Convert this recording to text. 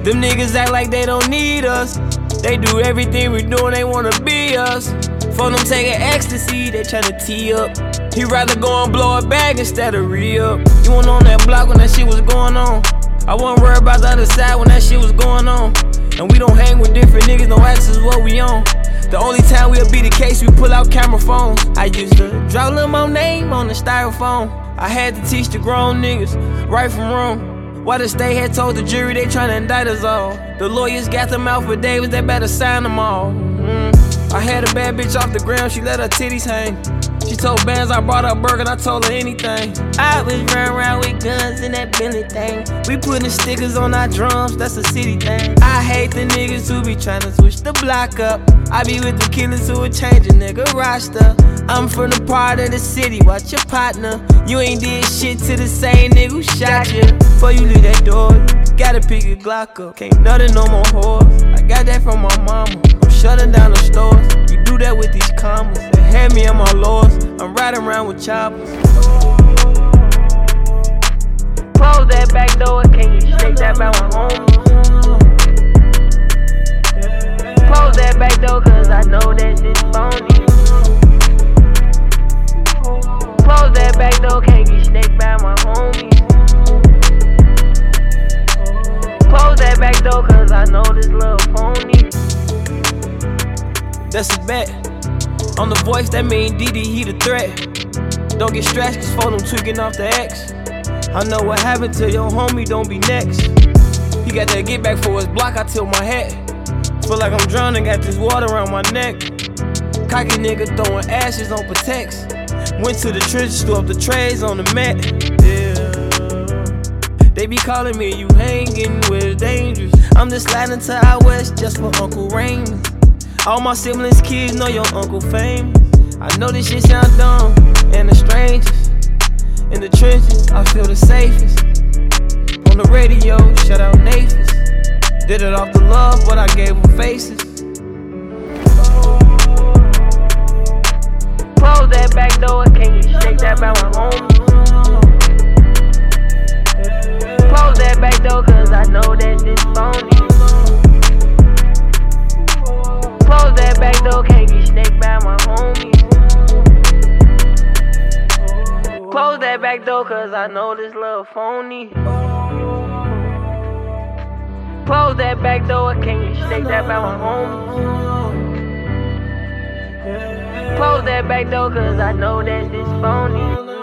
Them niggas act like they don't need us. They do everything we do and they wanna be us. For them taking ecstasy, they tryna tee up. He rather go and blow a bag instead of re-up. You weren't on that block when that shit was going on. I wasn't worried about the other side when that shit was going on. And we don't hang with different niggas, no ask us what we on. The only time we'll be the case, we pull out camera phones. I used to draw Lil Mo name on the styrofoam. I had to teach the grown niggas right from wrong. Why the state had told the jury they tryna indict us all. The lawyers got them out for Davis, they better sign them all. I had a bad bitch off the ground, she let her titties hang. She told Bands I brought her burger and I told her anything. I was running around with guns in that Bentley thing. We putting stickers on our drums, that's a city thing. I hate the niggas who be tryna switch the block up. I be with the killers who would change a nigga roster. I'm from the part of the city, watch your partner. You ain't did shit to the same nigga who shot you. Before you leave that door, you gotta pick your Glock up. Can't nothing no more whores. I got that from my mama. I'm shutting down the stores. You do that with these commas. They had me on my lords. I'm riding around with choppers. Close that back door, can you shake that by my homies? Close that back door, cause I know that shit's phony. Close that back door, can't get snaked by my homies. Close that back door, cause I know this little phony. That's a bet. On the voice, that mean DD, he the threat. Don't get stressed, cause for them tweaking off the X. I know what happened to your homie, don't be next. He got that get back for his block, I tilt my hat. Feel like I'm drowning, got this water around my neck. Cocky nigga throwing ashes on Protects. Went to the trenches, threw up the trays on the mat. Yeah. They be calling me, you hanging where it's dangerous. I'm just sliding to out west just for Uncle Raymond. All my siblings' kids know your uncle famous. I know this shit sound dumb, and the strangest. In the trenches, I feel the safest. On the radio, shout out Nathans. Did it off the love, but I gave them faces. Close that back door, can you shake that by my homies? Close that back door, cause I know that shit's phony. Close that back door, can't get snaked by my homies. Close that back door, cause I know this little phony. Close that back door, can't get snaked that by my homies. Close that back door, cause I know that this phony.